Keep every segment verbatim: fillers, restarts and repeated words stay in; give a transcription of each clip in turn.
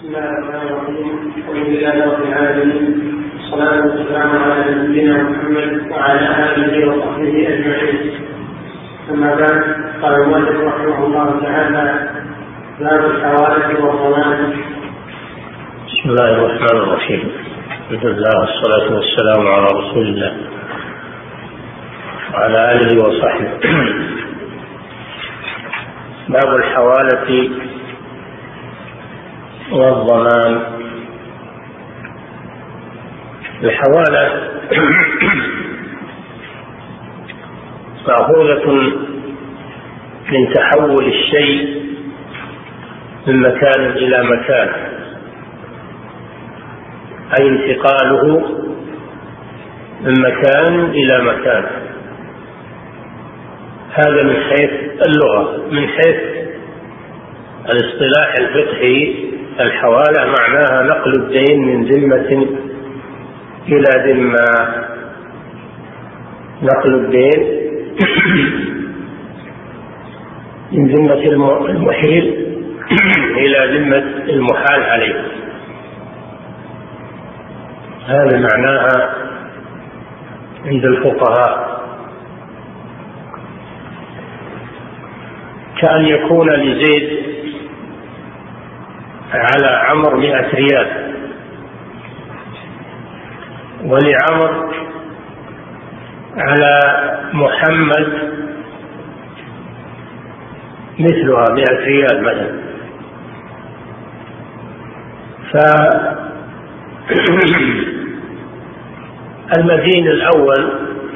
بسم الله الرحمن الرحيم. الحمد لله رب العالمين، والصلاة والسلام على نبينا محمد وعلى آله وصحبه أجمعين. أما بعد، قال المؤلف رحمه الله تعالى: باب الحوادث والضمان. بسم الله الرحمن الرحيم. بسم الله والصلاة والسلام على رسول الله وعلى آله وصحبه. باب الحوالة والضمان. الحوالة مأخوذة من تحول الشيء من مكان إلى مكان، أي انتقاله من مكان إلى مكان. هذا من حيث اللغة. من حيث الاصطلاح الفقهي، الحوالة معناها نقل الدين من ذمة إلى ذمة. نقل الدين من ذمة المحيل إلى ذمة المحال عليه. هذا معناها عند الفقهاء. كأن يكون لزيد على عمر مئة ريال، ولعمر على محمد مثلها مئة ريال مثلا. فالمدين الأول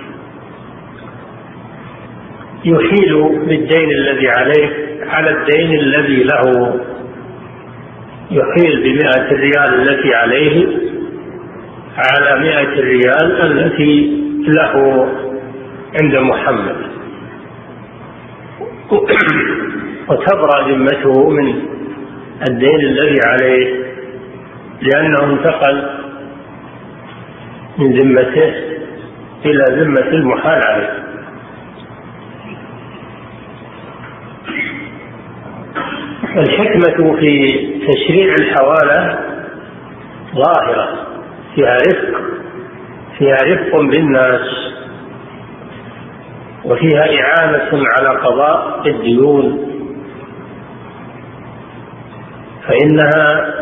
يحيل بالدين الذي عليه على الدين الذي له، يحيل بمئة الريال التي عليه على مئة الريال التي له عند محمد، وتبرأ ذمته من الدين الذي عليه، لأنه انتقل من ذمته إلى ذمة المحال عليه. الحكمة في تشريع الحوالة ظاهرة، فيها رفق فيها رفق بالناس، وفيها إعانة على قضاء الديون، فإنها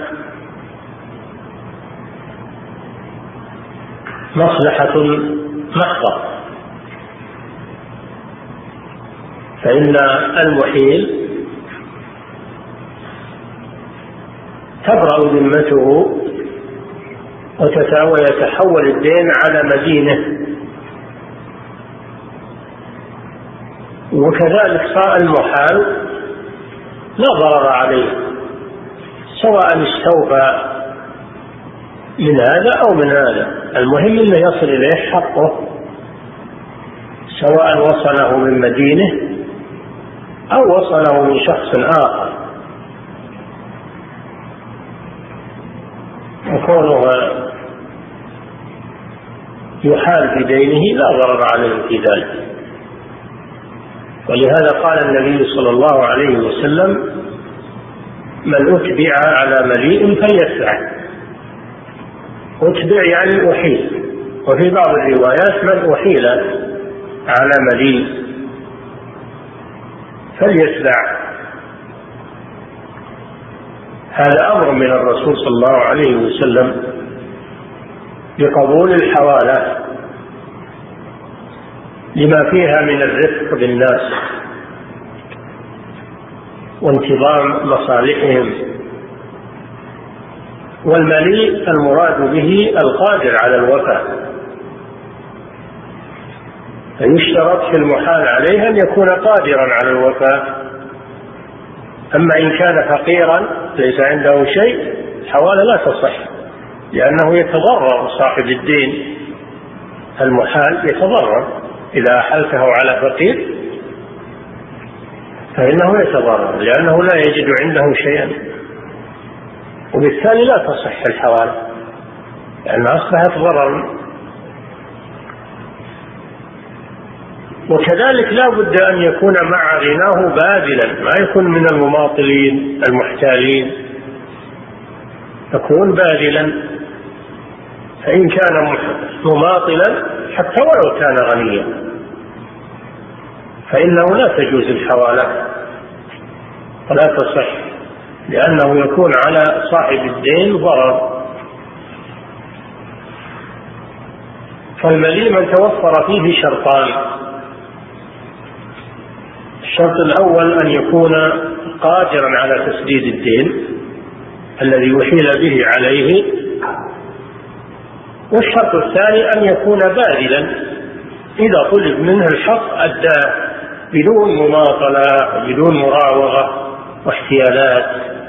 مصلحة محضة. فإن المحيل تبرأ ذمته ويتحول الدين على مدينه، وكذلك صار المحال لا ضرر عليه، سواء استوفى من هذا أو من هذا. المهم أنه يصل إليه حقه، سواء وصله من مدينه أو وصله من شخص آخر. وكونه يحال بدينه لا ضرر عليه في ذلك. ولهذا قال النبي صلى الله عليه وسلم: من أتبع على مليء فليدفع. أتبع يعني أحيل. وفي بعض الروايات: من أحيل على مليء فليدفع. هذا أمر من الرسول صلى الله عليه وسلم بقبول الحوالة لما فيها من الرفق بالناس وانتظام مصالحهم. والمليء المراد به القادر على الوفاء، فيشترط في المحال عليه أن يكون قادرا على الوفاء. أما إن كان فقيرا ليس عنده شيء، الحوالة لا تصح، لأنه يتضرر صاحب الدين المحال، يتضرر إذا أحلته على فقير فإنه يتضرر، لأنه لا يجد عنده شيئا، وبالتالي لا تصح الحوالة لأنها أصبحت ضررا. وكذلك لا بد أن يكون مع غناه باذلا، ما يكون من المماطلين المحتالين يكون باذلا، فإن كان مماطلا حتى ولو كان غنيا فإنه لا تجوز الحوالة ولا تصح، لأنه يكون على صاحب الدين ضرر. فالمليء من توفر فيه شرطان: الشرط الأول أن يكون قادرا على تسديد الدين الذي وحيل به عليه، والشرط الثاني أن يكون باذلا، إذا طلب منه الحق أداه بدون مماطلة بدون مراوغة واحتيالات.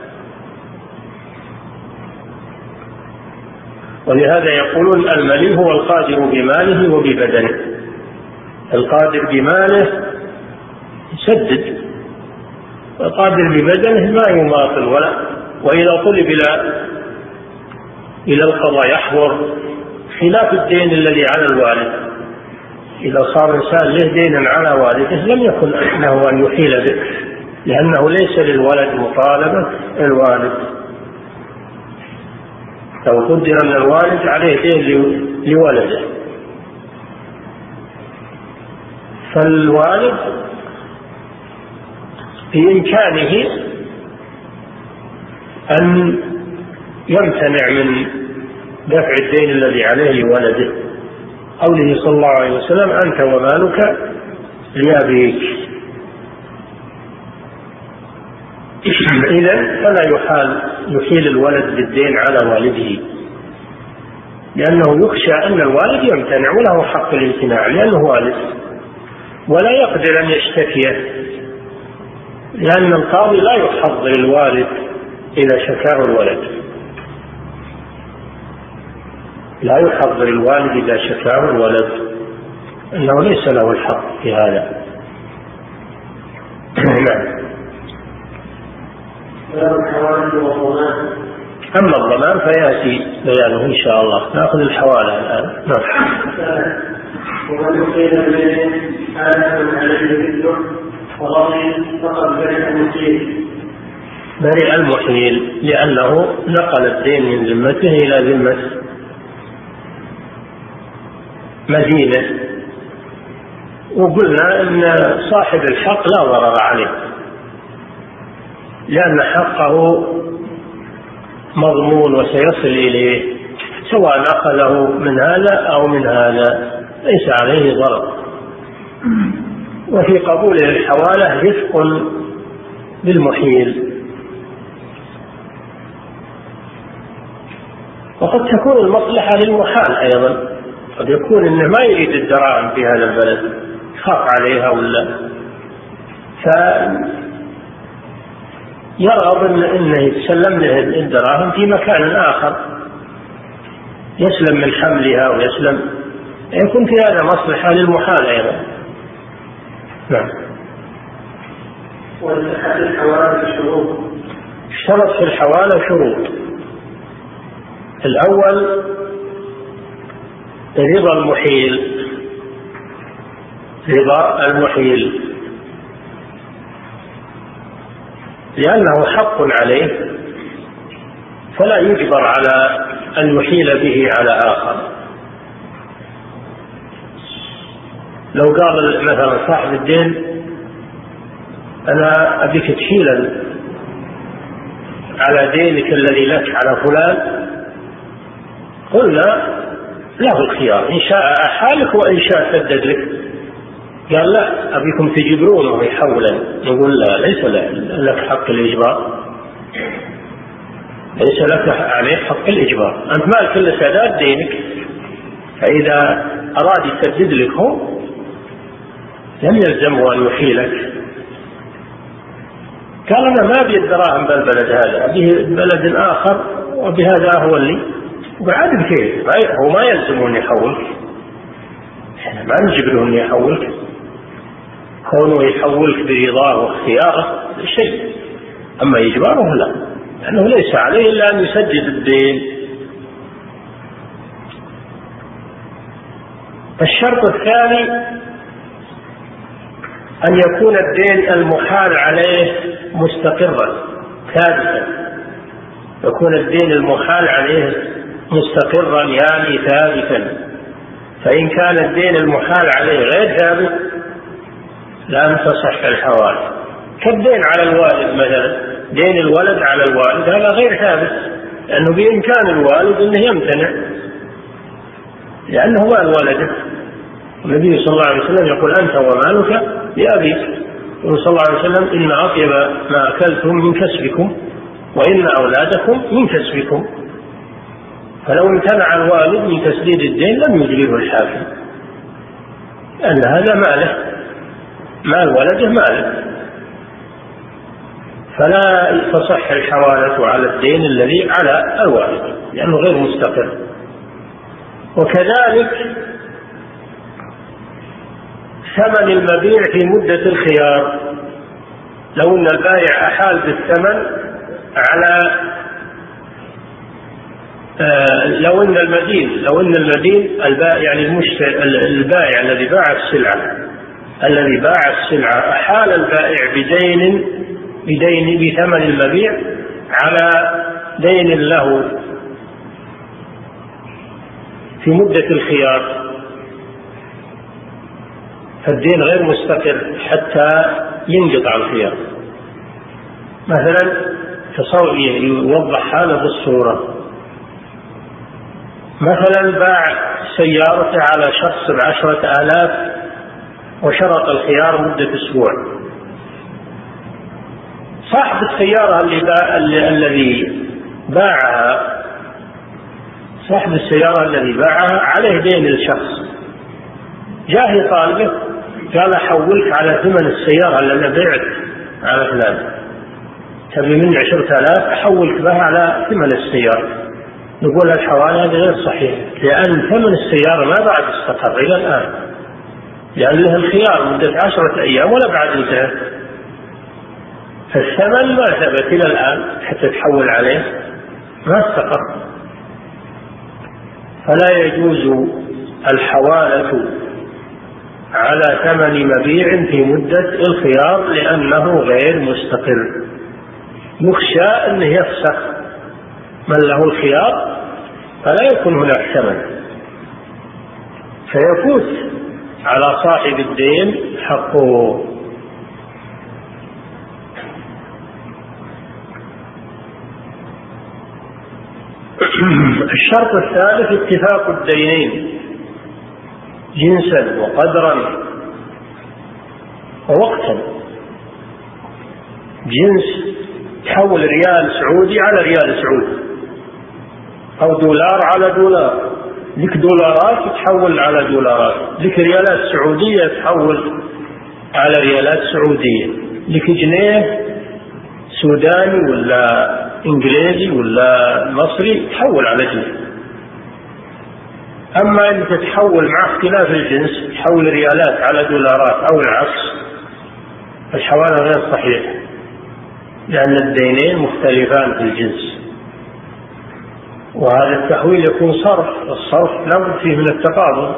ولهذا يقولون المليء هو القادر بماله وببدنه. القادر بماله يسدد، القادر ببدنه ما يماطل ولا، وإذا طلب إلى إلى القضاء يحضر، خلاف الدين الذي على الوالد. إذا صار إنسان له دين على والده لم يكن له أن يحيل به، لأنه ليس للولد مطالبة الوالد. لو قدر أن الوالد عليه دين لولده، فالوالد بإمكانه أن يمتنع من دفع الدين الذي عليه لولده. قوله صلى الله عليه وسلم: أنت ومالك لأبيك. إذن فلا يحال يحيل الولد بالدين على والده، لأنه يخشى أن الوالد يمتنع وله حق الامتناع لأنه والد، ولا يقدر أن يشتكيه، لأن القاضي لا يحضر الوالد إذا شكاه الولد، لا يحضر الوالد إذا شكاه الولد، إنه ليس له الحق في هذا. نعم. أما الضمان فيأتي بيانه إن شاء الله. نأخذ الحوالة الآن. نعم. ومن قيل إليه آلة عليه مثله وغضي فقد برئ المحيل. برئ المحيل لأنه نقل الدين من ذمته إلى ذمة مدينة. وقلنا إن صاحب الحق لا ضرر عليه، لأن حقه مضمون وسيصل إليه، سواء أخذه من هذا أو من هذا ليس عليه ضرر. وفي قبوله الحوالة رفق بالمحيل. وقد تكون المصلحة للمحال أيضا، قد يكون إنه ما يريد الدراهم في هذا البلد، خاف عليها ولا، فيرغب إنه يتسلم له الدراهم في مكان آخر يسلم من حملها ويسلم، يكون في هذا مصلحة للمحال أيضا. نعم. وصحة الحوالة شروط. اشترط في الحوالة شروط. الأول رضا المحيل، رضا المحيل لأنه حق عليه فلا يجبر على أن يحيل به على آخر. لو قال مثلا صاحب الدين: أنا أبيك تحيل على دينك الذي لك على فلان، قلنا له الخيار، إن شاء أحالك وإن شاء سدد لك. قال: لا، أبيكم تجبرونه يحولا. نقول: لا، ليس لك حق الإجبار، ليس لك عليه حق الإجبار، أنت مالك إلا سداد دينك، فإذا أراد يسدد لك هو لم يلزمه أن يحيلك. قال: أنا ما أبي الدراهم بالبلد هذا، أبيه بلد آخر وبهذا هو اللي، وقعد بكيف، هو ما يلزمه أن يحولك، احنا ما نجبره أن يحولك، كونه يحولك برضاه واختياره شيء، أما إجباره لا، لأنه ليس عليه إلا أن يسدد الدين. الشرط الثاني أن يكون الدين المحال عليه مستقرا ثابتا، يكون الدين المحال عليه مستقرا يعني ثابتا. فإن كان الدين المحال عليه غير ثابت لم تصح الحوالة. كالدين على الوالد مثلا، دين الولد على الوالد هذا غير ثابت، لأنه بإمكان الوالد أنه يمتنع لأنه مال ولده. النبي صلى الله عليه وسلم يقول أنت ومالك لأبيك، صلى الله عليه وسلم إن أطيب ما أكلتم من كسبكم وإن أولادكم من كسبكم. فلو امتنع الوالد من تسديد الدين لم يجبره الحاكم، لأن هذا ماله، مال ولده ماله، فلا تصح الحوالة على الدين الذي على الوالد لأنه غير مستقر. وكذلك ثمن المبيع في مدة الخيار، لو أن البائع أحال بالثمن على آه لو أن المدين لو أن المدين البائع يعني المشتري البائع الذي باع السلعة الذي باع السلعة أحال البائع بدين بدين بثمن المبيع على دين له في مدة الخيار، فالدين غير مستقر حتى ينقطع الخيار. مثلا يوضح هذا بالصورة، مثلا باع سيارته على شخص بعشرة آلاف وشرط الخيار مدة أسبوع. صاحب السيارة اللي باع الذي باعها صاحب السيارة الذي باعها عليه دين الشخص، جاء يطالبه قال أحولك على ثمن السيارة اللي أنا بعت على فلان، تبي من عشرة آلاف أحولك بها على ثمن السيارة. نقول الحوالة هذا غير صحيح، لأن ثمن السيارة ما بعد استقر إلى الآن، لأن له الخيار مدة عشرة أيام ولا بعد انتهى، فالثمن ما ثبت إلى الآن حتى تحول عليه ما استقر. فلا يجوز الحوالة على ثمن مبيع في مدة الخيار لأنه غير مستقر، يخشى أنه يفسخ من له الخيار فلا يكون هناك ثمن، فيفوت على صاحب الدين حقه. الشرط الثالث اتفاق الدينين جنسا وقدرا ووقتا. جنس تحول ريال سعودي على ريال سعودي، أو دولار على دولار، لك دولارات تحول على دولارات، لك ريالات سعودية تحول على ريالات سعودية، لك جنيه سوداني ولا إنجليزي ولا مصري تحول على جنيه. أما أن تتحول مع اختلاف الجنس تحول ريالات على دولارات أو العكس، الحوالة غير صحيح، لأن الدينين مختلفان في الجنس. وهذا التحويل يكون صرف، الصرف لا بد فيه من التقابل،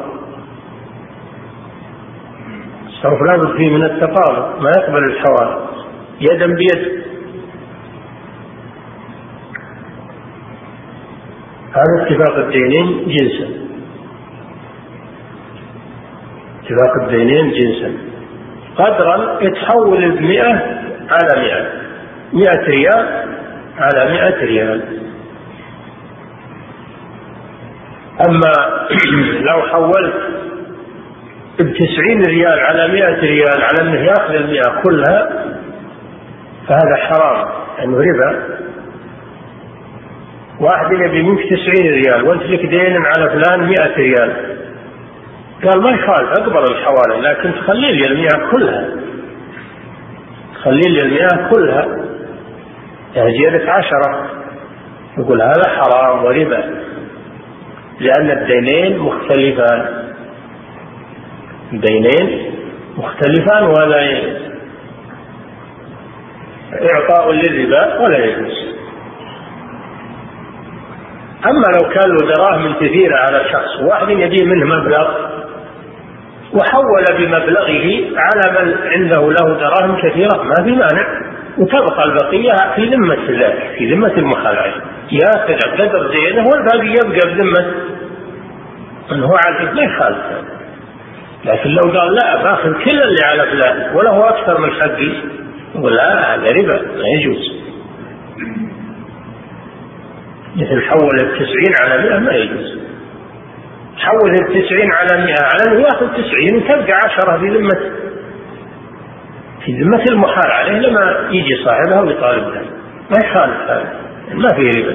الصرف لا بد فيه من التقابل، ما يقبل الحوالة يدا بيد. هذا اتفاق الدينين جنسا، اتفاق الدينين جنسا. قدرا يتحول بمئة على مئة، مئة ريال على مئة ريال. أما لو حولت بتسعين ريال على مئة ريال على أنه يأخذ المئة كلها فهذا حرام، لأنه ربا. واحد يبي منك تسعين ريال وانت لك دين على فلان مئة ريال، قال ما يخالف أقبل الحوالة، لكن تخلي لي المئة كلها، تخلي لي المئة كلها يعني زيادة عشرة. يقول هذا حرام وربا، لأن الدينين مختلفان، الدينين مختلفان ولا إعطاء للربا ولا يجوز. أما لو كان له دراهم كثيرة على شخص، واحد يدين منه مبلغ وحول بمبلغه على من عنده له دراهم كثيرة ما في مانع، وتبقى البقية في ذمة الله، في ذمة المحال عليه. ياخذ قدر دينه والباقي يبقى بذمة من هو عليه، ما يخالف. لكن لو قال لا باخذ كل اللي على فلان ولا هو أكثر من حقي، يقول لا هذا ربا لا يجوز. مثل حول التسعين على مئة ما يجوز. حول التسعين على مئة على أنه يأخذ تسعين وتبقى عشرة في ذمة في ذمة المحال عليه لما يجي صاحبها ويطالب له، ما يخالف هذا، ما في ربا.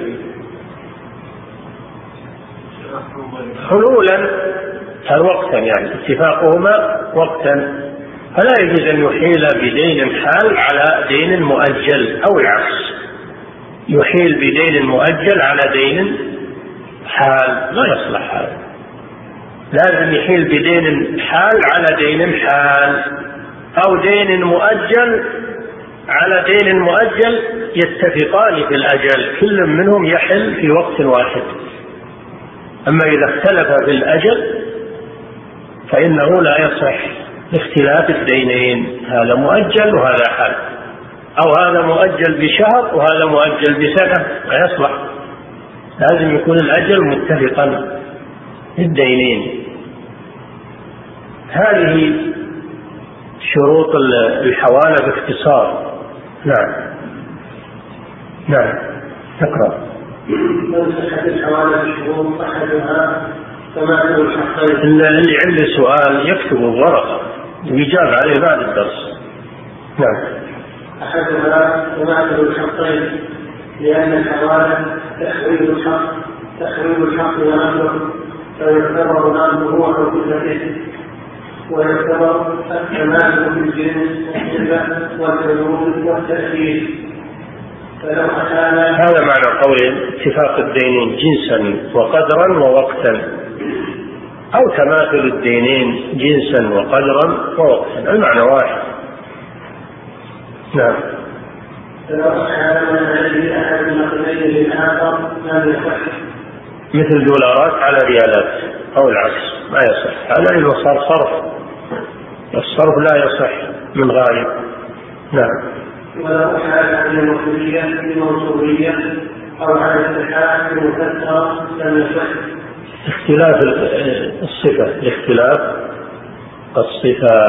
حلولا وقتا يعني اتفاقهما وقتا، فلا يجوز أن يحيل بدين حال على دين مؤجل أو العكس، يحيل بدين مؤجل على دين حال، لا يصلح هذا. لازم يحيل بدين حال على دين حال، أو دين مؤجل على دين مؤجل يتفقان في الأجل، كل منهم يحل في وقت واحد. أما إذا اختلف في الأجل فإنه لا يصح لاختلاف الدينين، هذا مؤجل وهذا حال، أو هذا مؤجل بشهر وهذا مؤجل بسنة، لا يصلح. لازم يكون الأجل متفقا في الدينين. هذه شروط الحوالة باختصار. نعم نعم تقرأ. من صحة الحوالة بشروط أحدها تماثل الحقين. اللي عنده سؤال يكتب الورقة ويجاب عليه بعد الدرس. نعم. أحدها تماثل الحقين، لأن الحوالة تخريب الحق تخريب الحق ونقله، فيعتبر نقله على كلته، ويعتبر التماثل في الجنس والصفة والحدود والتأثير. هذا معنى قول اتفاق الدينين جنسا وقدرا ووقتا، أو تماثل الدينين جنسا وقدرا ووقتا، المعنى واحد. نعم. مثل دولارات على ريالات أو العكس ما يصح، هذا إذا صار صرف، الصرف لا يصح من غاية. نعم. ولا أحال عن الموصولية الموصولية أو عن الاتحاد المفسرة لم يصح. اختلاف الصفة، اختلاف الصفة.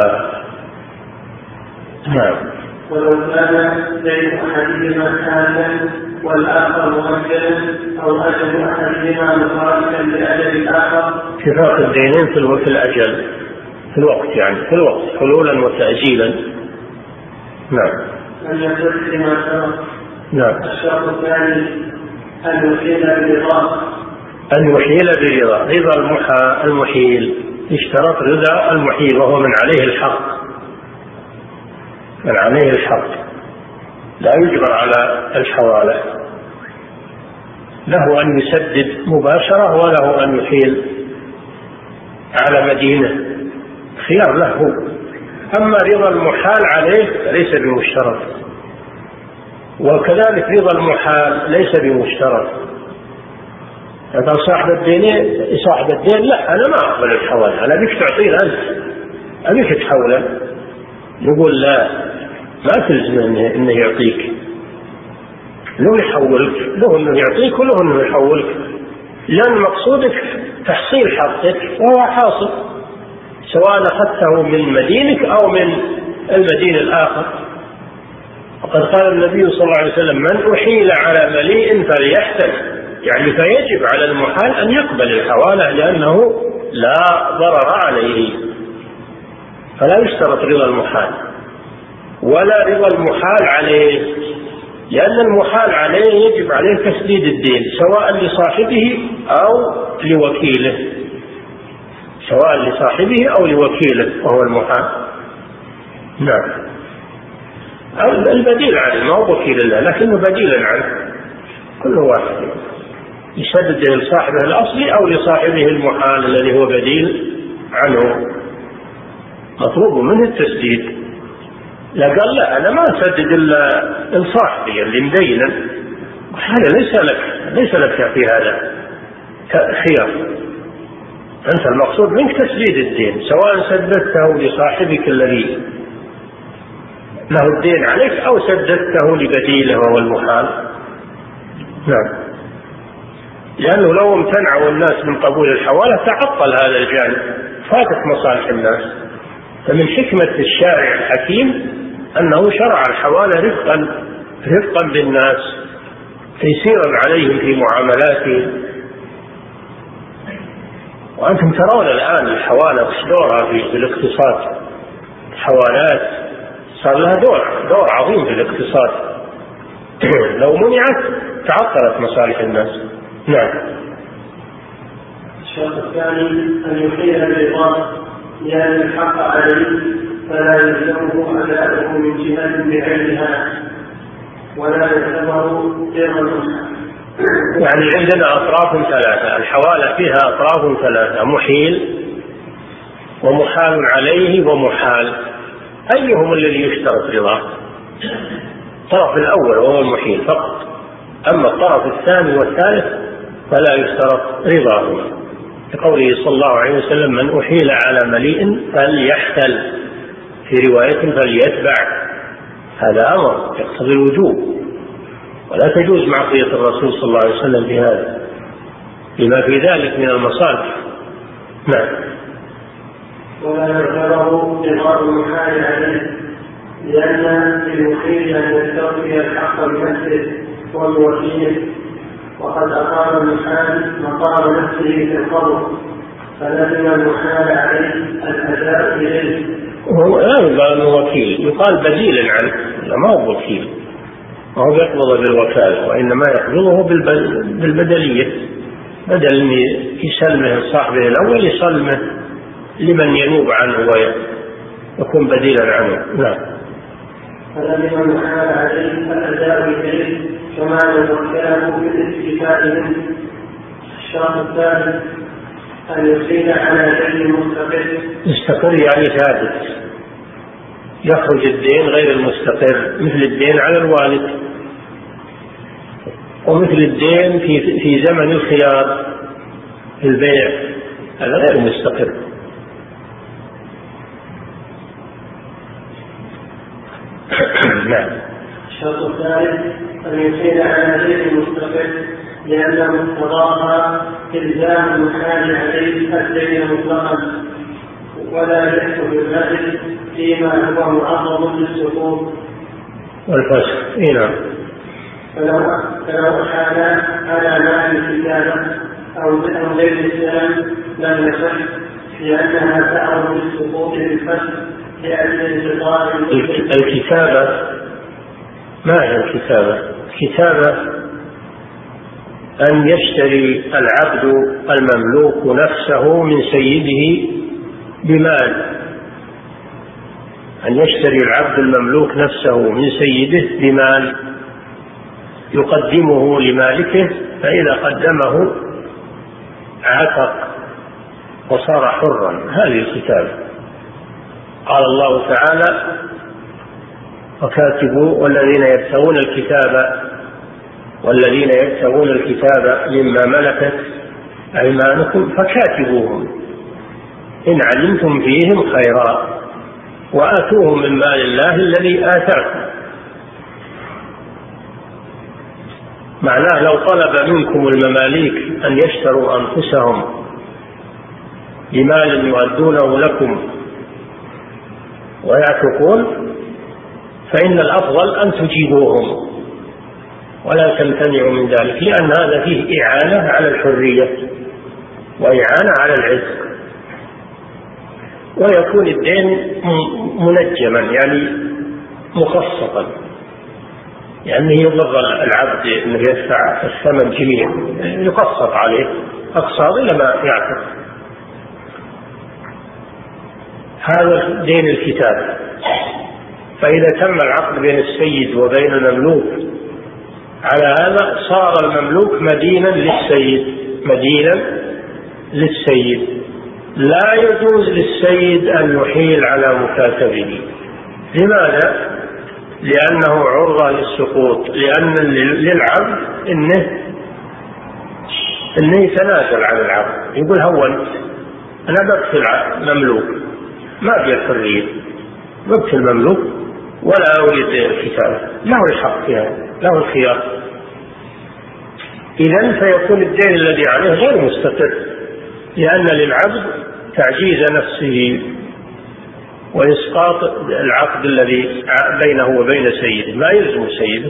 نعم. ولو كان بين أحدهما حالا والآخر مؤجلا، أو أجل أحدهما مخالفا لأجل الآخر. اتفاق الدينين في الوقت الأجل في الوقت يعني في الوقت حلولا وتأجيلا. نعم. أن يصح لما سبق. نعم. الشرط الثاني أن يحيل برضاه. أن يحيل برضا، رضا المحا المحيل، اشترط رضا المحيل وهو من عليه الحق، من عليه الحق لا يجبر على الحوالة، له أن يسدد مباشرة وله أن يحيل على مدينة، خيار له. أما رضا المحال عليه ليس بمشترط، وكذلك رضا المحال ليس بمشترط. هذا صاحب الدين صاحب الدين لا أنا ما أقبل الحوالة، أنا بك تعطيه أنت، أبيك تحوله، يقول لا ما تلزم إنه, إنه يعطيك، له يحولك، له إنه يعطيك وله إنه يحولك، لأن مقصودك تحصيل حقك وهو حاصل، سواء أخذته من مدينك أو من المدين الآخر. وقد قال النبي صلى الله عليه وسلم من أحيل على مليء فليحتل، يعني فيجب على المحال أن يقبل الحوالة لأنه لا ضرر عليه، فلا يشترط رضا المحال ولا رضا المحال عليه، لأن المحال عليه يجب عليه تسديد الدين سواء لصاحبه أو لوكيله، سواء لصاحبه أو لوكيله وهو المحال. نعم. البديل عنه ما هو وكيل الله لكنه بديل عنه، كل واحد يسدد لصاحبه الأصلي أو لصاحبه المحال الذي هو بديل عنه، مطلوب منه التسديد. لا قال لا أنا ما أسدد إلا لصاحبي اللي مدينا، هذا ليس لك ليس لك في هذا خيار، أنت المقصود منك تسديد الدين سواء سددته لصاحبك الذي له الدين عليك أو سددته لبديله وهو المحال. نعم. لأنه لو امتنعوا الناس من قبول الحوالة تعطل هذا الجانب، فاتت مصالح الناس. فمن حكمة الشارع الحكيم أنه شرع الحوالة رفقا رفقا بالناس، تيسيرا عليهم في معاملاتهم. وأنتم ترون الآن الحوالة وش دورها في الاقتصاد. الحوالات صار لها دور دور عظيم في الاقتصاد. لو منعت تعطلت مصالح الناس. نعم. الشرط الثاني أن يحيل الرضا لأن الحق عليه فلا يلزمه أداؤه من جهة بعينها ولا يعتبر غير. يعني عندنا أطراف ثلاثة، الحوالة فيها أطراف ثلاثة: محيل ومحال عليه ومحال. أيهم الذي يشترط رضاه؟ الطرف الأول وهو المحيل فقط، أما الطرف الثاني والثالث فلا يشترط رضاه، لقوله صلى الله عليه وسلم: من أحيل على مليء فليحتل، في رواية فليتبع. هذا أمر يقتضي الوجوب، ولا تجوز معصية الرسول صلى الله عليه وسلم في هذا لما في ذلك من المصالح. نعم. ولا يعتبر إظهار المحال عليه لأن للمحيل أن يستوفي الحق بنفسه والوكيل، وقد أقام المحال مقام نفسه في القول، فلزم المحال عليه الأداء إليه. وهو لا يقال أنه وكيل، يقال بديلا عنه، ما هو وكيل، ما هو يقبض بالوكالة، وإنما يقبضه بالبدلية، بدل أن يسلمه صاحبه الأول يسلمه لمن ينوب عنه ويكون بديلا عنه. نعم. فلزم المحال عليه الأداء إليه كما يوكله بالاستيفاء منه. الشرط الثالث أن يحيل على دين مستقر. مستقر يعني ثابت، يخرج الدين غير المستقر، مثل الدين على الوالد، ومثل الدين في في زمن الخيار في البيع، هذا غير مستقر. نعم. الشرط الثالث أن يحيل على دين مستقر لأن مقتضاها إلزام المحال عليه الدين مطلقا، ولا يحكم بالمال فيما هو معرض للسقوط والفسخ. نعم. فلو فلو حال على مال الكتابة أو غير الإسلام لم يصح، لأنها تعرض للسقوط بالفسخ لأجل انتقال الكتابة. ما هي الكتابة؟ الكتابة أن يشتري العبد المملوك نفسه من سيده بمال، أن يشتري العبد المملوك نفسه من سيده بمال يقدمه لمالكه، فإذا قدمه عتق وصار حرا. هذه الكتابة. قال الله تعالى: وكاتبوا والذين يبتغون الكتاب والذين يبتغون الكتاب مما ملكت أيمانكم فكاتبوهم إن علمتم فيهم خيرا وآتوهم من مال الله الذي آتاكم. معناه لو طلب منكم المماليك أن يشتروا أنفسهم بمال يؤدونه لكم ويعتقون، فإن الأفضل أن تجيبوهم ولا تمتنعوا من ذلك، لأن هذا فيه إعانة على الحرية وإعانة على العتق، ويكون الدين منجما يعني مخصصا، يعني يضر العبد أنه يدفع الثمن كبير يقسط عليه أقساط إلى ما يعتق. هذا دين الكتاب. فإذا تم العقد بين السيد وبين المملوك على هذا صار المملوك مدينا للسيد، مدينا للسيد. لا يجوز للسيد أن يحيل على مكاتبه. لماذا؟ لأنه عرضة للسقوط، لأن للعبد إنه إنه يتنازل عن العبد، يقول هون أنا بقتل مملوك، ما في الحرية، بقتل مملوك ولا أريد الكتابة، له الحق فيها، له الخيار. إذن فيكون الدين الذي عليه غير مستقر، لأن للعبد تعجيز نفسه وإسقاط العقد الذي بينه وبين سيده، ما يلزم سيده،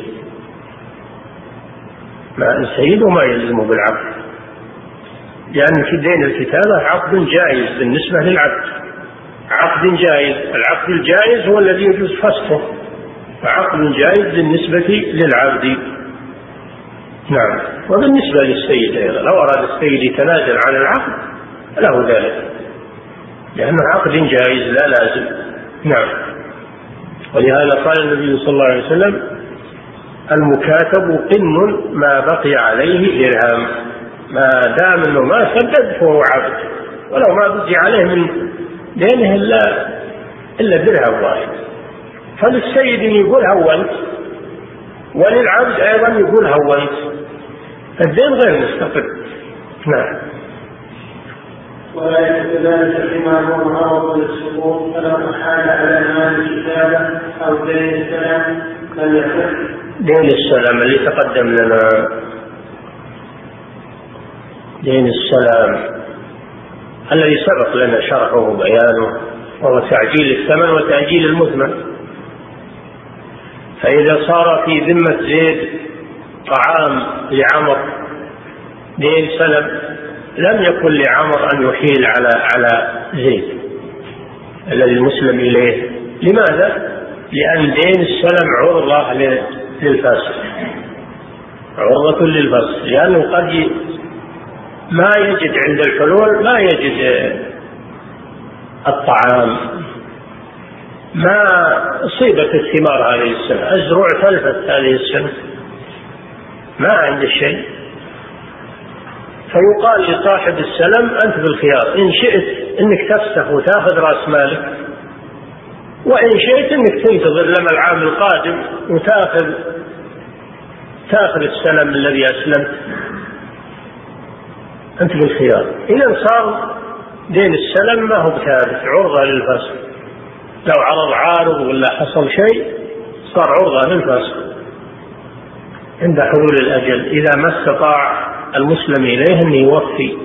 ما سيده ما يلزمه بالعقد، لأن في دين الكتابة عقد جائز بالنسبة للعبد، عقد جائز، العقد الجائز هو الذي يجوز فسخه، فعقد جائز بالنسبة للعبد. نعم. وبالنسبة للسيد أيضا لو أراد السيد يتنازل عن العقد له ذلك، لأنه عقد جائز لا لازم. نعم. ولهذا قال النبي صلى الله عليه وسلم: المكاتب قن ما بقي عليه درهم، ما دام انه ما سدد فهو عبد، ولو ما بقي عليه من دينه الا الا درهم واحد. فللسيد يقول هونت، وللعبد ايضا يقول هونت، الدين غير مستقر. نعم. ولا يكون ذلك فيما هو معرض للسقوط، فلو أحال على مال الكتابة أو دين السلام لم يكن. دين السلام اللي تقدم لنا، دين السلام الذي سبق لنا شرحه وبيانه، وهو تعجيل الثمن وتأجيل المثمن. فإذا صار في ذمة زيد طعام لعمر دين سلم، لم يكن لعمر أن يحيل على على زيد الذي المسلم إليه. لماذا؟ لأن دين السلم عرضة للفسخ، عرضة للفسخ، لأنه قد ما يجد عند الحلول، ما يجد الطعام، ما أصيبت الثمار هذه السنة، الزروع تلفت هذه السنة، ما عنده شيء، فيقال لصاحب السلم: أنت بالخيار، إن شئت أنك تفسخ وتأخذ رأس مالك، وإن شئت أنك تنتظر لما العام القادم وتأخذ تأخذ السلم الذي أسلمت، أنت بالخيار. إذا صار دين السلم ما هو ثابت، عرضة للفسخ، لو عرض عارض ولا حصل شيء صار عرضة للفسخ عند حلول الأجل، إذا ما استطاع المسلم إليه أن يوفي.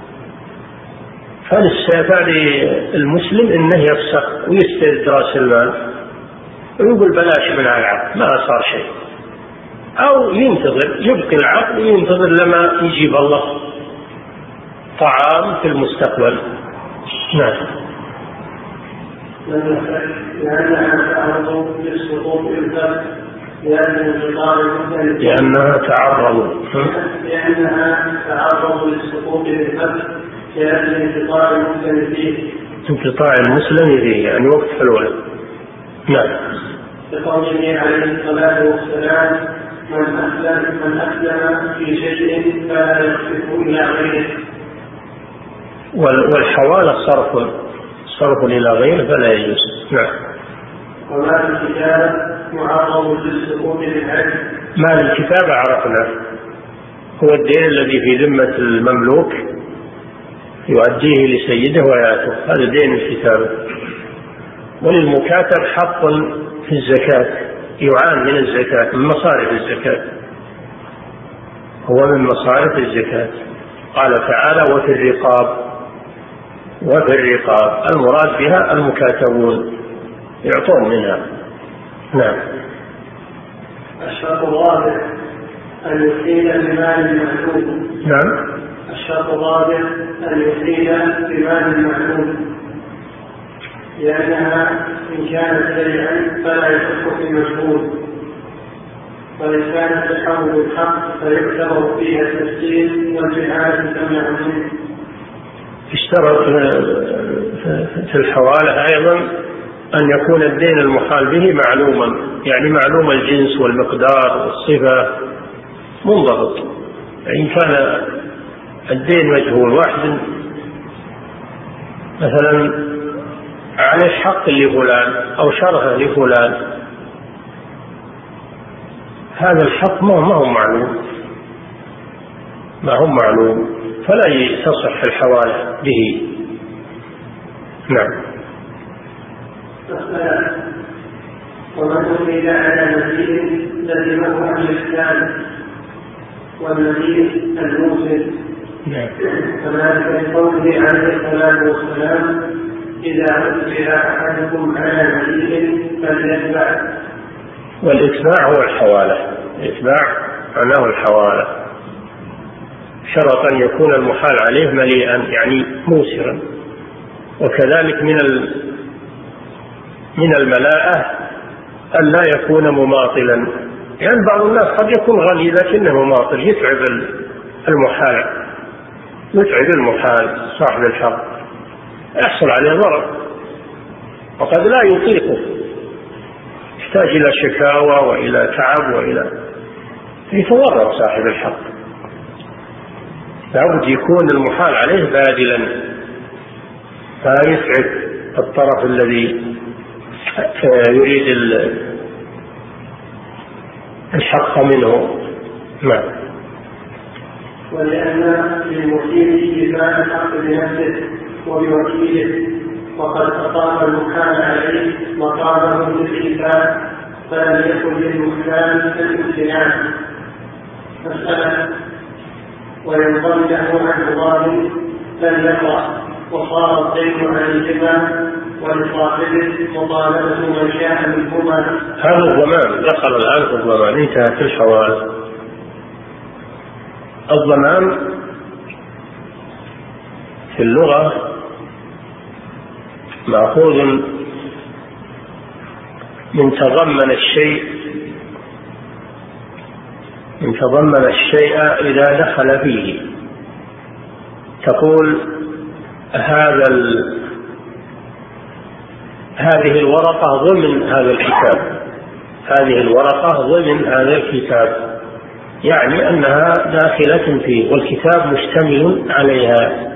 فللمسلم أنه يفسخ ويسترد رأس المال ويقول بلاش من العقد، ما صار شيء، أو ينتظر، يبقي العقد وينتظر لما يجيب الله طعام في المستقبل. نعم. لأنها تعرض للسقوط بالفسخ، لأنها تعرض لأنها تعرض للسقوط بالفسخ لأجل انقطاع المسلم فيه، انقطاع المسلم فيه يعني وقت حلوله. نعم. بقوله عليه الصلاة والسلام: من أسلم من أسلم في شيء فلا يصرف إلى غيره. والحوالة صرف صرف إلى غيره فلا يجوز. نعم. ومال الكتابة معرض للسقوط بالعدل. مال الكتابة عرفنا هو الدين الذي في ذمة المملوك يؤديه لسيده وياته، هذا دين الكتابة. وللمكاتب حق في الزكاة، يعان من الزكاة، من مصارف الزكاة، هو من مصارف الزكاة. قال تعالى: وفي الرقاب، وفي الرقاب المراد بها المكاتبون يعطون منها. نعم. الشرط الرابع أن يحيل بمال معلوم. نعم. الشرط الرابع أن يحيل بمال معلوم، لأنها إن كانت بيعا فلا يشك في المجهول، وإن كانت تحول الحق فيعتبر فيها التفسير والجهاد تمنع منه. اشترط في الحوالة أيضا أن يكون الدين المحال به معلوما، يعني معلوم الجنس والمقدار والصفة منضبط. إن كان الدين مجهول، واحد مثلا عليه حق لفلان أو شرها لفلان، هذا الحق ما هو معلوم، ما هو معلوم، فلا تصح الحوالة به. نعم. ومن أميل على مزيد لزمه أن يستان، والنبي الموسر. كذلك لقوله عليه الصلاة والسلام: إذا أتبع أحدكم على مليء فليتبع. والإتباع هو الحوالة. الإتباع معناه الحوالة، شرط أن يكون المحال عليه مليئا يعني موسرا. وكذلك من من الملاءة أن لا يكون مماطلا، يعني بعض الناس قد يكون غني لكنه مماطل، يتعب المحال يتعب المحال صاحب الحق، يحصل عليه ضرر وقد لا يطيقه، يحتاج إلى شكاوى وإلى تعب وإلى يتضرر صاحب الحق. لابد يكون المحال عليه بادلا، فلا يسعد الطرف الذي يريد الحق منه. نعم. ولأن للمحيل اتباع الحق بنفسه وبوكيله، وقد أقام المحال عليه مقامه بالإيثار، فلم يكن للمحال الامتناع. مسألة: وينضم له عن ظالم لم يقرأ وصار الدين عليهما ولصاحبه مطالبة من شاء منهما. هذا الضمان دخل الآن في الضمان، انتهت الحوالة. الضمان في اللغة مأخوذ من تضمن الشيء من تضمن الشيء إذا دخل فيه. تقول هذا ال... هذه الورقة ضمن هذا الكتاب، هذه الورقة ضمن هذا الكتاب، يعني أنها داخلة فيه والكتاب مشتمل عليها.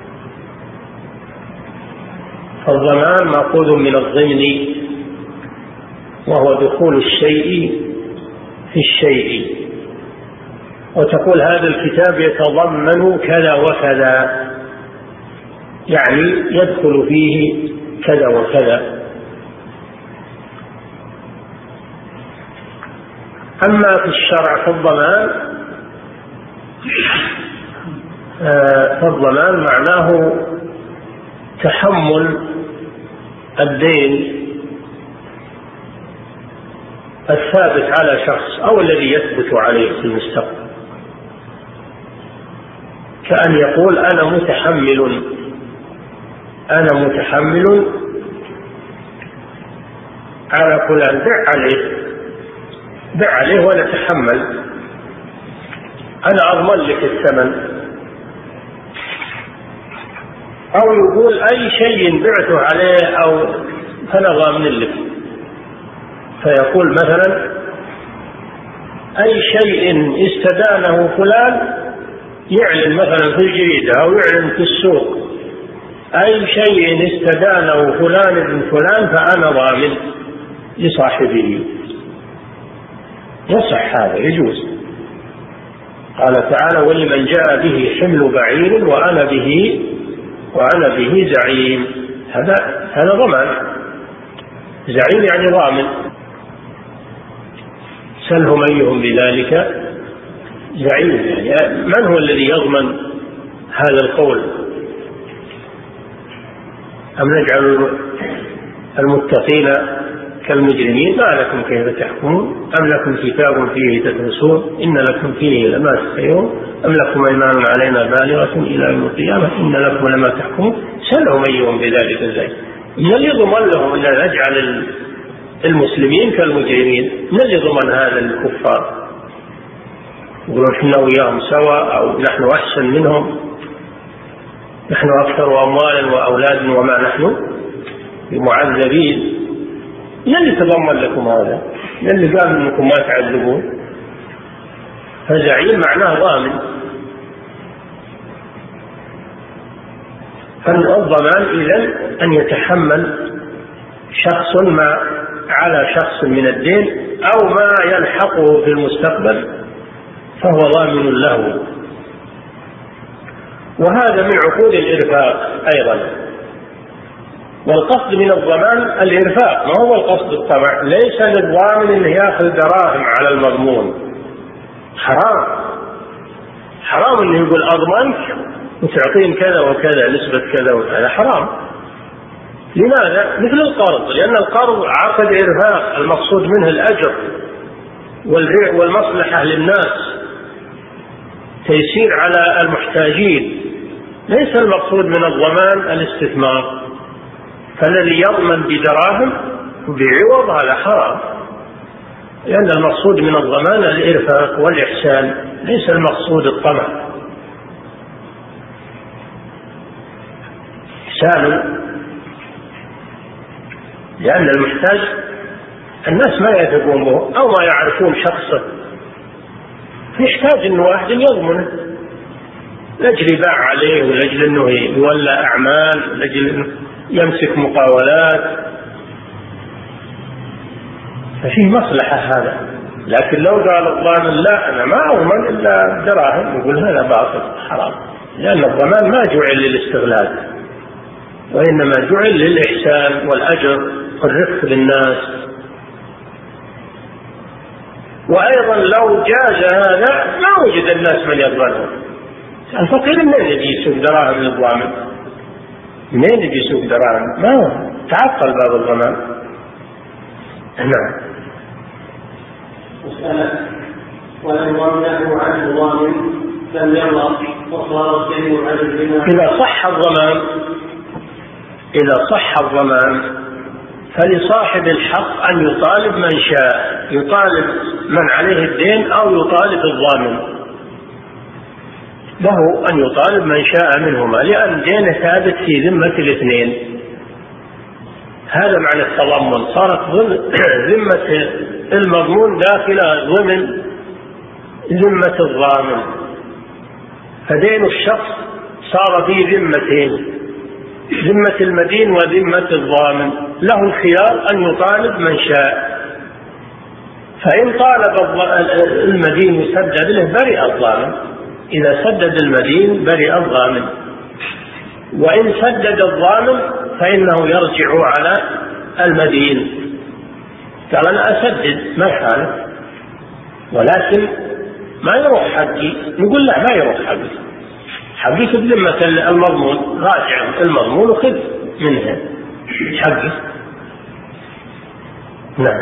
فالضمان مأخوذ من الضمن، وهو دخول الشيء في الشيء. وتقول هذا الكتاب يتضمن كذا وكذا، يعني يدخل فيه كذا وكذا. أما في الشرع فالضمان فالضمان معناه تحمل الدين الثابت على شخص أو الذي يثبت عليه في المستقبل، كأن يقول أنا متحمل أنا متحمل على فلان، دع عليه دع عليه ولا تحمل، أنا أضمن لك الثمن. أو يقول أي شيء بعته عليه أو فأنا ضامن لك، فيقول مثلا أي شيء استدانه فلان، يعلن مثلا في الجريدة أو يعلن في السوق أي شيء استدانه فلان ابن فلان فأنا ضامن لصاحبه. يصح هذا، يجوز. قال تعالى: ولمن جاء به حمل بعير وأنا به وأنا به زعيم. هذا هذا ضمان، زعيم يعني ضامن. سلهم أيهم بذلك زعيم، يعني من هو الذي يضمن هذا القول؟ أم نجعل المتقين كالمجرمين؟ ما لكم كيف تحكمون؟ أم لكم كتاب فيه تدرسون إن لكم فيه لما تخيرون أم لكم أيمان علينا بالغة إلى يوم القيامة إن لكم لما تحكمون. سلهم أيهم بذلك زعيم. من اللي ضمن لهم أن نجعل المسلمين كالمجرمين؟ من اللي ضمن هذا الكفار؟ يقولون إحنا وياهم سواء أو نحن أحسن منهم، نحن أكثر أموالا وأولادا وما نحن بمعذبين. من اللي تضمن لكم هذا؟ من اللي قال إنكم ما تعذبون؟ فزعيم معناه ضامن. فالضمان إذن أن يتحمل شخص ما على شخص من الدين أو ما يلحقه في المستقبل فهو ضامن له. وهذا من عقود الإرفاق أيضا. والقصد من الضمان الإرفاق، ما هو القصد الطمع. ليس للضامن أن يأخذ دراهم على المضمون، حرام. حرام أنه يقول أضمنك وتعطين كذا وكذا نسبة كذا وكذا، حرام. لماذا؟ مثل القرض، لأن القرض عقد إرهاق، المقصود منه الأجر والمصلحة للناس، تيسير على المحتاجين، ليس المقصود من الضمان الاستثمار. فالذي يضمن بدراهم بعوض هذا حرام، لأن المقصود من الضمان الإرفاق والإحسان، ليس المقصود الطمع. إحسان، لأن المحتاج الناس ما يثقون به أو ما يعرفون شخصه، يحتاج أن واحد يضمنه لأجل يباع عليه، ولأجل أنه يولى أعمال، لأجل أنه يمسك مقاولات، ففيه مصلحة هذا. لكن لو قال الضامن لا أنا ما أضمن إلا دراهم، يقول هذا باطل حرام، لأن الضمان ما جعل للاستغلال، وإنما جعل للإحسان والأجر والرفق للناس. وأيضا لو جاز هذا ما وجد الناس من يضمنه. الفقير منين يجي يسوق دراهم للضامن؟ منين يجي يسوق دراهم؟ ما تعطل باب الضمان. نعم. مسألة وإن ضمنه عن الضامن لم يرضى وصار الدين على الزنا. إذا صح الضمان إذا صح الضمان فلصاحب الحق أن يطالب من شاء، يطالب من عليه الدين أو يطالب الضامن، له أن يطالب من شاء منهما، لأن دينه ثابت في ذمة الاثنين. هذا معنى التضمن، صارت ذمة المضمون داخل ضمن ذمة الضامن، فدين الشخص صار في ذمتين، ذمة المدين وذمة الضامن، له الخيار أن يطالب من شاء. فإن طالب المدين يسدد له برئ الضامن، إذا سدد المدين برئ الضامن، وإن سدد الضامن فإنه يرجع على المدين، قال أنا أسدد ما يخالف، ولكن ما يروح حقي، نقول لا ما يروح حقي، حقي في ذمة المضمون، راجع المضمون وخذ منه حقي. نعم.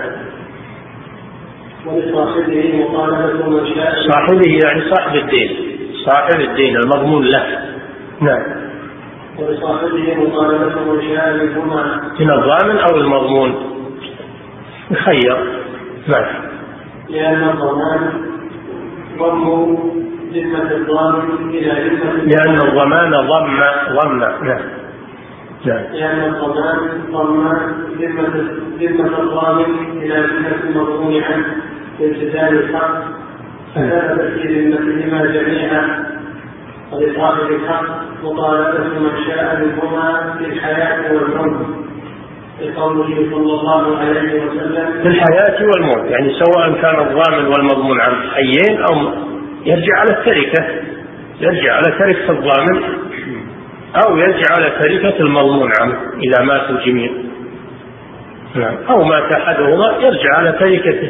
ولصاحبه مطالبة من شاء. صاحبه يعني صاحب الدين، صاحب الدين المضمون له. نعم. ولصاحبه مطالبة من شاء منهما، من الضامن أو المضمون، يخير. نعم. لأن الضمان ضم ذمة الضامن إلى ذمة، لأن الضمان ضم ضم نعم. لأن الضمان ضم ذمة ذمة الضامن إلى ذمة المضمون عنه بامتثال الحق، فثبت في ذمتهما جميعا. ولصاحب الحق مطالبة من شاء منهما في الحياة والموت، لقوله صلى الله عليه وسلم في الحياة والموت، يعني سواء كان الضامن والمضمون عنه حيين أو يرجع على التركة، يرجع على تركة الضامن أو يرجع على تركة المضمون عنه إذا ماتوا الجميع، أو مات أحدهما يرجع على تركته.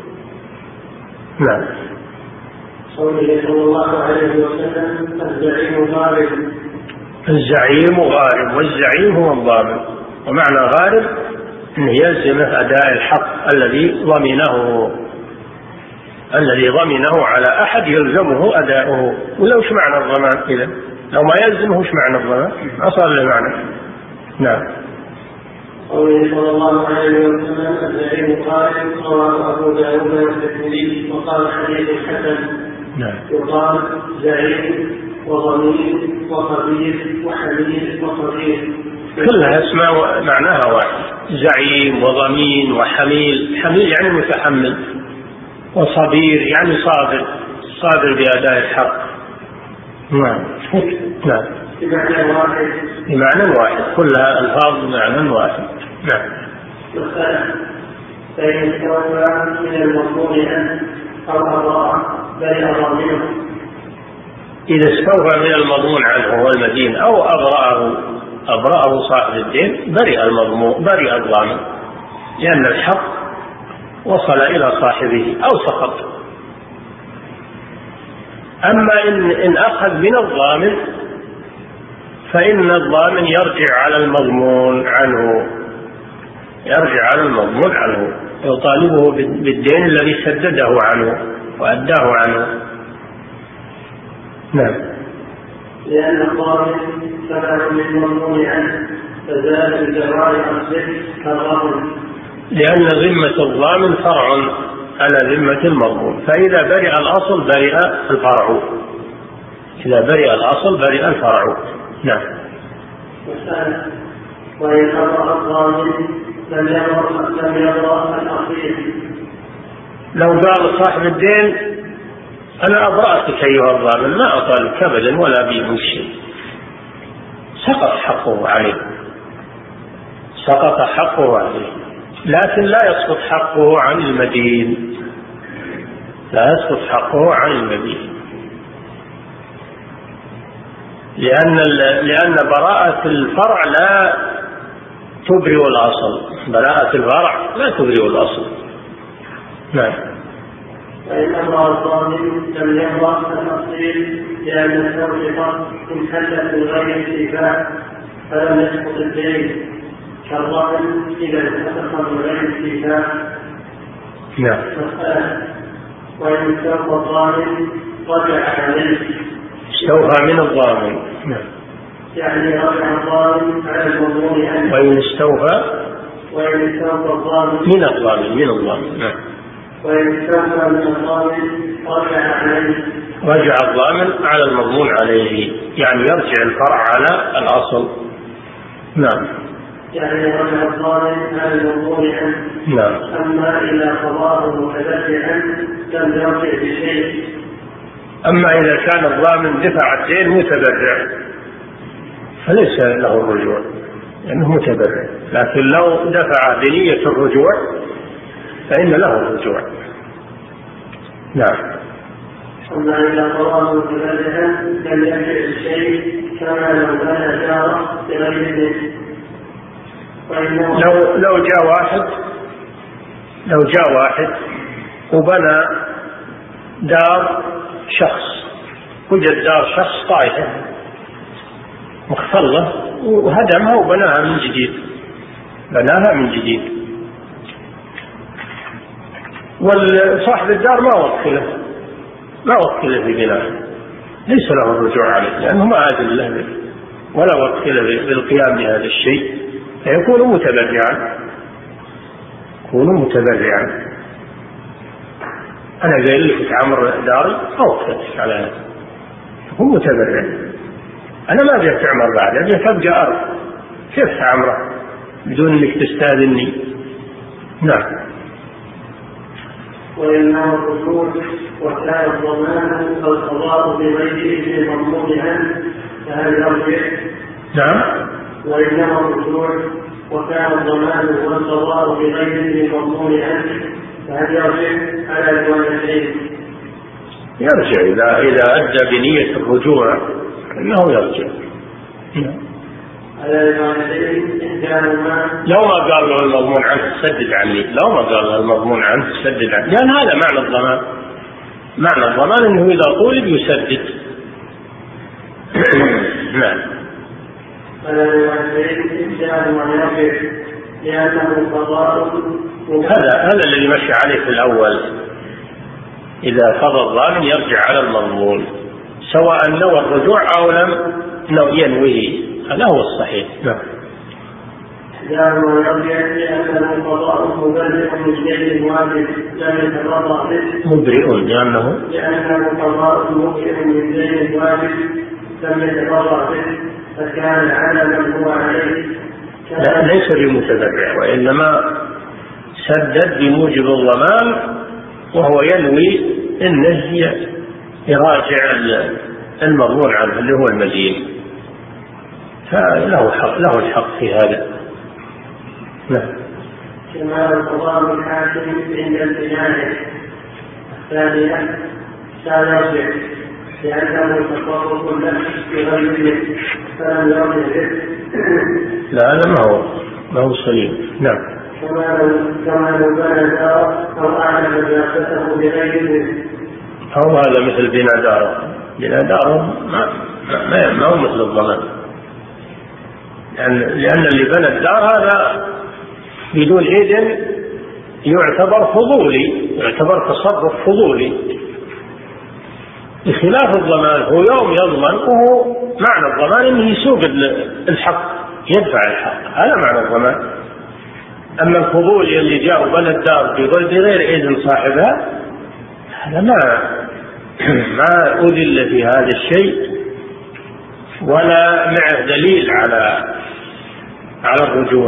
نعم. قوله صلى الله عليه وسلم الزعيم غارب. الزعيم غارب، والزعيم هو الضامن، ومعنى غارب أنه يلزمه أداء الحق الذي ضمنه الذي ضمنه على أحد يلزمه أداؤه. ولو وش معنى الضمان إذا؟ لو ما يلزمه وش معنى الضمان؟ أصل له معنى. نعم. قوله صلى الله عليه وسلم الزعيم غارب، رواه أبو داود والترمذي وقال حديث حسن. نعم. يقال زعيم وضمير وخبير وحميد وصغير، كلها اسماء معناها واحد، زعيم وضمين وحميل. حميل يعني متحمل، وصبير يعني صابر، صابر بأداء الحق. نعم. نعم. بمعنى واحد، بمعنى واحد، كلها ألفاظ بمعنى واحد. نعم. فإن استوفى من المضمون عنه أو أضاع برئ ضامنه. إذا استوفى من المضمون عنه هو المدين أو أبرأه أبرأه صاحب الدين برئ المضمون، برئ الضامن، لأن الحق وصل إلى صاحبه أو سقط. أما إن, إن أخذ من الضامن فإن الضامن يرجع على المضمون عنه يرجع على المضمون عنه يطالبه بالدين الذي سدده عنه وأداه عنه. نعم. لأن الضامن سمع من المضمون عنه فزاد بجوار أصله كالضامن. لأن ذمة الضامن فرع على ذمة المضمون، فإذا برئ الأصل برئ الفرع. إذا برئ الأصل برئ الفرع. نعم. وإن أبرأ الضامن لم يبرأ الأصيل. لو قال صاحب الدين أنا أبرأتك أيها الضامن ما أطالبك أبدا ولا بي من شيء، سقط حقه عليه سقط حقه عليه لكن لا يسقط حقه عن المدين لا يسقط حقه عن المدين لأن لأن براءة الفرع لا تبرئ الأصل. براءة الفرع لا تبرئ الأصل. نعم. فإن أمر الضامن لم يبرأ الأصيل لأن التوثيق انحلت من غير استيفاء فلم يسقط الدين كالضامن إذا انحلت من غير استيفاء. نعم. وإن استوفى الضامن رجع عليه. استوفى من الضامن. نعم. يعني رجع الضامن على المضمون عنه. وإن استوفى وإن استوفى الضامن من الضامن من الضامن. نعم. وإن استوفى من الضامن رجع عليه. رجع الضامن على المضمون عليه يعني يرجع الفرع على الأصل. نعم. يعني رجع الضامن على المضمون عنه. نعم. أما إذا قضاه متبرعا لم يرجع بشيء. أما إذا كان الضامن دفع الدين متبرع فليس له الرجوع لأنه متبرع، لكن لو دفع بنية الرجوع فإن له الرجوع. نعم. أما إذا قضاه متبرعا لم يرجع بشيء كما لو كان جاره بغير لو لو جاء واحد لو جاء واحد وبنى دار شخص، وجد دار شخص طائفة مختلة وهدمها وبناها من جديد بناها من جديد والصاحب الدار ما وكله ما وكله في بناء ليس له الرجوع عليه لأنه ما عادل له ولا وكله بالقيام بهذا الشيء فيكون متبرعا يكون متبرعا. أنا قايل لك تعمر داري أو أكتبك على هذا يكون متبرع. أنا ما أبي تعمر بعد أبي تبقى أرض كيف تعمره بدون أنك تستاذني. نعم. وإنما الرجوع وكان الضمان القضاء بغير إذن مضمون عنه فهل يرجع؟ نعم. وإنما الرجوع وكان الضمان والقضاء بغير إذن مضمون عنه فهل يرجع على الوالدين؟ يرجع إذا إذا أدى بنية الرجوع إنه يرجع. على الوالدين إحداهما. لو ما قال له المضمون عنه سدد عني، لو ما قال له المضمون عنه سدد عني، لأن هذا معنى الضمان. معنى الضمان إنه إذا طولب يسدد. نعم. على الوالدين إحداهما يرجع لأنه قضاء. هذا هذا الذي مشى عليه في الأول. إذا قضى الضامن يرجع على المضمون سواء نوى الرجوع أو لم ينويه، هذا هو الصحيح. نعم. دائما يرجع لأنه قضاء مبرئ من دين واجب لا يتبرأ به. مبرئ لأنه لأنه قضاء مبرئ من دين واجب لم يتبرأ به فكان على من هو عليه. لا ليس بمتبرع وإنما سدد بموجب الضمان وهو ينوي أنه يراجع المضمون عنه اللي هو المدين فله حق له الحق في هذا. نعم. كما القضاء الحاكم عند البناية الثانية لا يرجع لأنه تصرف له بغير فلم يرجع. لا هذا ما هو ما هو سليم. نعم. كما لو بنى دار أو أعلم نجاسته بغير أو هذا مثل بناء داره لأن دارهم ما ما ما هو مثل الضمان، لأن لأن اللي بنى الدار هذا بدون إذن يعتبر فضولي، يعتبر تصرف فضولي، بخلاف الضمان. هو يوم يضمن، وهو معنى الضمان انه يسوق الحق، يدفع الحق، هذا معنى الضمان. اما الفضولي اللي جاء وبنى الدار بغير اذن صاحبها هذا ما ما أذل في هذا الشيء ولا معه دليل على على الرجوع.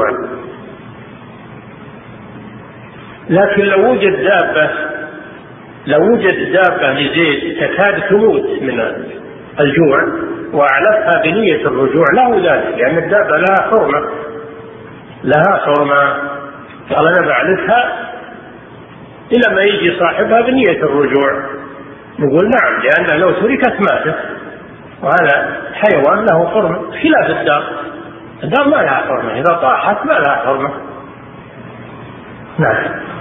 لكن لو وجد دابة لو وجد دابة لزيد تكاد تموت من الجوع وأعلفها بنية الرجوع له ذلك، لأن الدابة لها حرمة لها حرمة قال أنا بعلفها إلى ما يجي صاحبها بنية الرجوع، نقول نعم، لأن لو تركت ماتت، وهذا حيوان له حرمة، خلاف الدار. الدار ما لها حرمة، إذا طاحت ما لها حرمة. نعم.